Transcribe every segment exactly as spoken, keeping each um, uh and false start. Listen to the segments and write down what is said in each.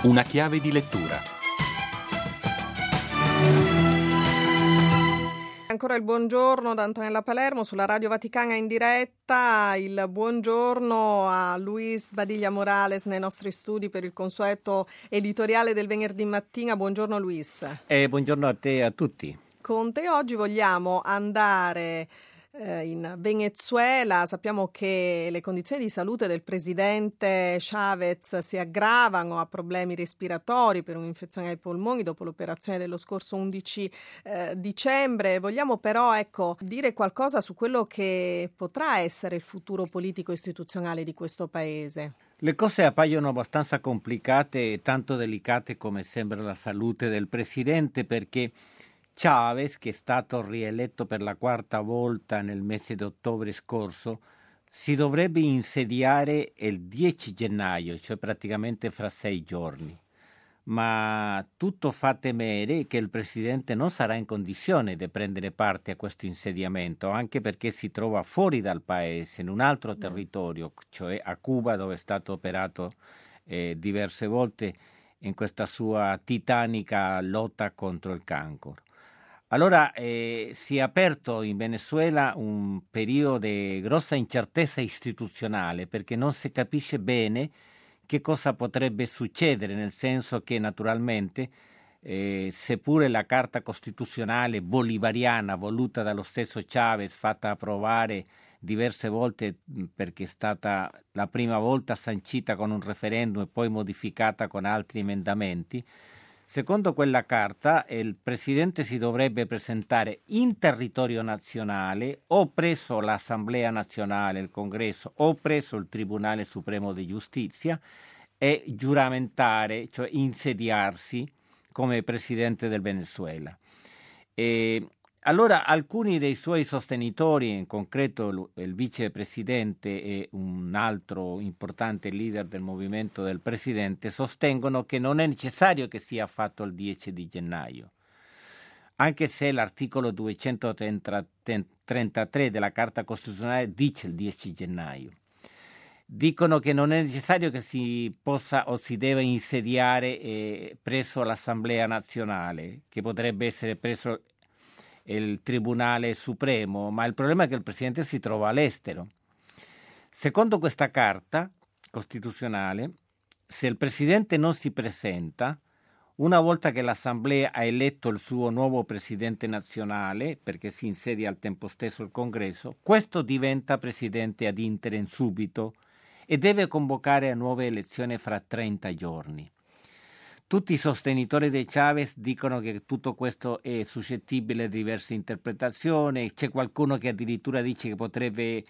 Una chiave di lettura. Ancora il buongiorno da Antonella Palermo sulla Radio Vaticana in diretta. Il buongiorno a Luis Badiglia Morales nei nostri studi per il consueto editoriale del venerdì mattina. Buongiorno Luis. Eh, buongiorno a te e a tutti. Con te oggi vogliamo andare eh, in Venezuela. Sappiamo che le condizioni di salute del presidente Chávez si aggravano, ha problemi respiratori per un'infezione ai polmoni dopo l'operazione dello scorso undici eh, dicembre. Vogliamo però ecco dire qualcosa su quello che potrà essere il futuro politico istituzionale di questo paese. Le cose appaiono abbastanza complicate e tanto delicate come sembra la salute del presidente, perché Chávez, che è stato rieletto per la quarta volta nel mese di ottobre scorso, si dovrebbe insediare il dieci gennaio, cioè praticamente fra sei giorni. Ma tutto fa temere che il presidente non sarà in condizione di prendere parte a questo insediamento, anche perché si trova fuori dal paese, in un altro territorio, cioè a Cuba, dove è stato operato eh, diverse volte in questa sua titanica lotta contro il cancro. Allora eh, si è aperto in Venezuela un periodo di grossa incertezza istituzionale, perché non si capisce bene che cosa potrebbe succedere, nel senso che naturalmente, eh, seppure la Carta Costituzionale bolivariana voluta dallo stesso Chávez, fatta approvare diverse volte perché è stata la prima volta sancita con un referendum e poi modificata con altri emendamenti, secondo quella carta il presidente si dovrebbe presentare in territorio nazionale o presso l'Assemblea nazionale, il Congresso, o presso il Tribunale Supremo di Giustizia e giuramentare, cioè insediarsi come presidente del Venezuela. E allora alcuni dei suoi sostenitori, in concreto il vicepresidente e un altro importante leader del movimento del presidente, sostengono che non è necessario che sia fatto il dieci di gennaio, anche se l'articolo duecentotrentatré della Carta Costituzionale dice il dieci gennaio. Dicono che non è necessario che si possa o si deve insediare eh, presso l'Assemblea nazionale, che potrebbe essere presso il Tribunale Supremo, ma il problema è che il presidente si trova all'estero. Secondo questa carta costituzionale, se il presidente non si presenta, una volta che l'Assemblea ha eletto il suo nuovo presidente nazionale, perché si insedia al tempo stesso il Congresso, questo diventa presidente ad interim subito e deve convocare a nuove elezioni fra trenta giorni. Tutti i sostenitori di Chávez dicono che tutto questo è suscettibile di diverse interpretazioni. C'è qualcuno che addirittura dice che potrebbe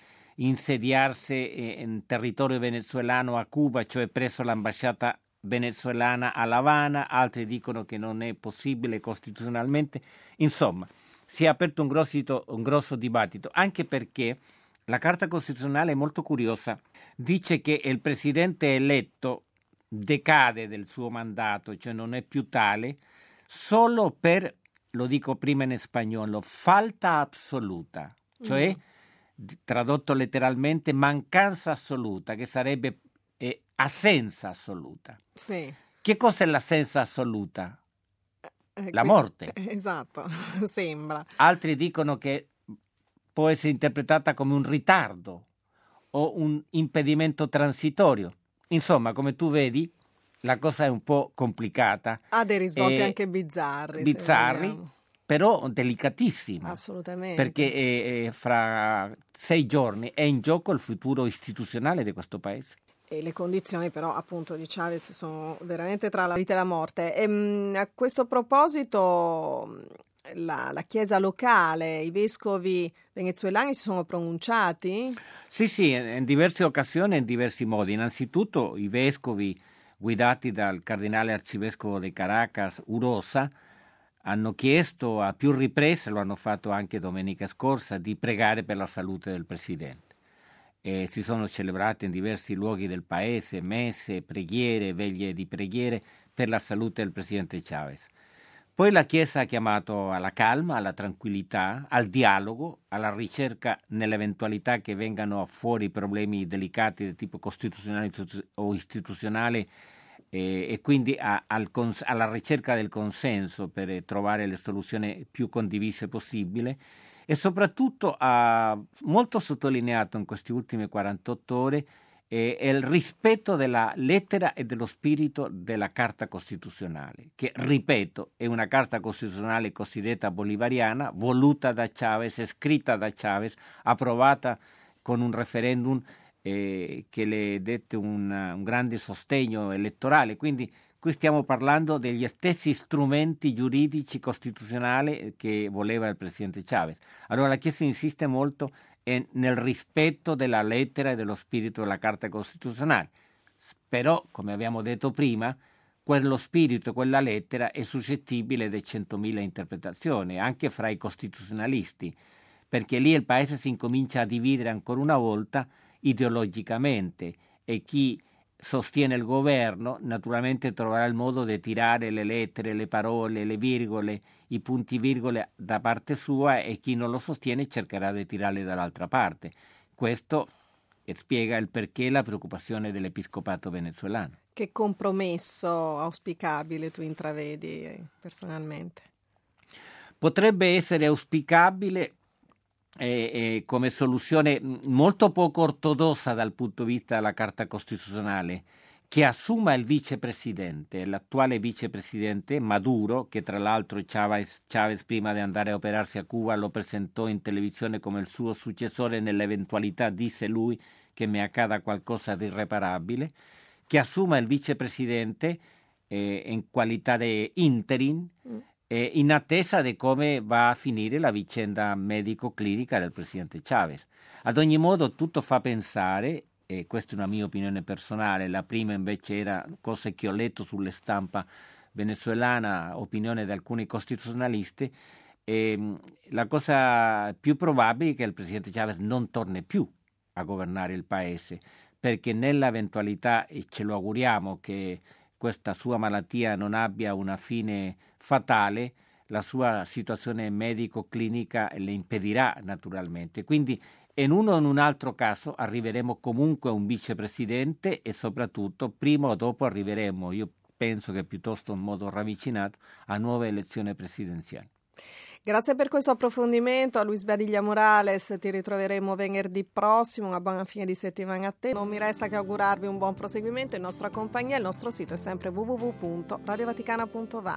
insediarsi in territorio venezuelano a Cuba, cioè presso l'ambasciata venezuelana a La Habana. Altri dicono che non è possibile costituzionalmente. Insomma, si è aperto un grosso, un grosso dibattito, anche perché la Carta Costituzionale è molto curiosa. Dice che il presidente eletto decade del suo mandato, cioè non è più tale, solo per, lo dico prima in spagnolo, falta assoluta, cioè mm. tradotto letteralmente mancanza assoluta, che sarebbe eh, assenza assoluta. Sì. Che cos'è l'assenza assoluta? Eh, la qui, morte. Esatto, sembra. Altri dicono che può essere interpretata come un ritardo o un impedimento transitorio. Insomma, come tu vedi, la cosa è un po' complicata. Ha dei risvolti eh, anche bizzarri. Bizzarri, però delicatissimi. Assolutamente. Perché eh, fra sei giorni è in gioco il futuro istituzionale di questo paese. E le condizioni però appunto di Chávez sono veramente tra la vita e la morte. E, mh, a questo proposito la, la chiesa locale, i vescovi venezuelani si sono pronunciati? Sì, sì, in diverse occasioni e in diversi modi. Innanzitutto i vescovi guidati dal cardinale arcivescovo di Caracas, Urosa, hanno chiesto a più riprese, lo hanno fatto anche domenica scorsa, di pregare per la salute del presidente. E si sono celebrate in diversi luoghi del paese messe, preghiere, veglie di preghiere per la salute del presidente Chávez. Poi la Chiesa ha chiamato alla calma, alla tranquillità, al dialogo, alla ricerca nell'eventualità che vengano fuori problemi delicati di tipo costituzionale o istituzionale e, e quindi a, al cons- alla ricerca del consenso per trovare le soluzioni più condivise possibile, e soprattutto ha molto sottolineato in queste ultime quarantotto ore eh, il rispetto della lettera e dello spirito della Carta Costituzionale, che, ripeto, è una Carta Costituzionale cosiddetta bolivariana, voluta da Chávez, scritta da Chávez, approvata con un referendum eh, che le dette un, un grande sostegno elettorale. Quindi qui stiamo parlando degli stessi strumenti giuridici costituzionali che voleva il presidente Chávez. Allora la Chiesa insiste molto e nel rispetto della lettera e dello spirito della Carta Costituzionale. Però, come abbiamo detto prima, quello spirito e quella lettera è suscettibile di centomila interpretazioni, anche fra i costituzionalisti, perché lì il Paese si incomincia a dividere ancora una volta ideologicamente, e chi sostiene il governo naturalmente troverà il modo di tirare le lettere, le parole, le virgole, i punti virgole da parte sua, e chi non lo sostiene cercherà di tirarle dall'altra parte. Questo spiega il perché la preoccupazione dell'episcopato venezuelano. Che compromesso auspicabile tu intravedi eh, personalmente? Potrebbe essere auspicabile eh, eh, come soluzione molto poco ortodossa dal punto di vista della Carta Costituzionale, che assuma il vicepresidente, l'attuale vicepresidente Maduro, che tra l'altro Chávez, Chávez prima di andare a operarsi a Cuba lo presentò in televisione come il suo successore nell'eventualità, disse lui, che mi accada qualcosa di irreparabile, che assuma il vicepresidente eh, in qualità di interim, mm. eh, in attesa di come va a finire la vicenda medico-clinica del presidente Chávez. Ad ogni modo tutto fa pensare, e questa è una mia opinione personale, la prima invece era cose che ho letto sulle stampa venezuelana, opinione di alcuni costituzionalisti, e la cosa più probabile è che il presidente Chávez non torni più a governare il paese, perché nell'eventualità, e ce lo auguriamo, che questa sua malattia non abbia una fine fatale, la sua situazione medico-clinica le impedirà naturalmente. Quindi in uno o in un altro caso arriveremo comunque a un vicepresidente, e soprattutto prima o dopo arriveremo, io penso che piuttosto in modo ravvicinato, a nuove elezioni presidenziali. Grazie per questo approfondimento a Luis Badiglia Morales, ti ritroveremo venerdì prossimo, una buona fine di settimana a te. Non mi resta che augurarvi un buon proseguimento in nostra compagnia. Il nostro sito è sempre w w w punto radio vaticana punto va.